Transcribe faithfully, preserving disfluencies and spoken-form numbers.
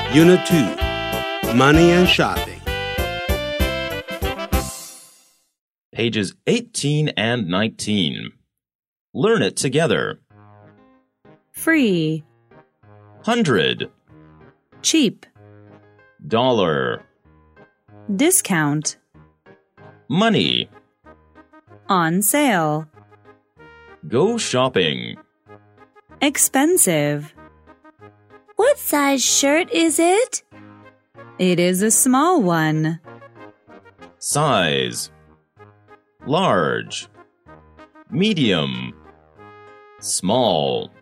Unit two, Money and Shopping. Pages eighteen and nineteen. Learn it together. Free, Hundred, cheap, dollar, discount, money, on sale, go shopping, expensive. What size shirt is it? It is a small one. size, large, medium, small.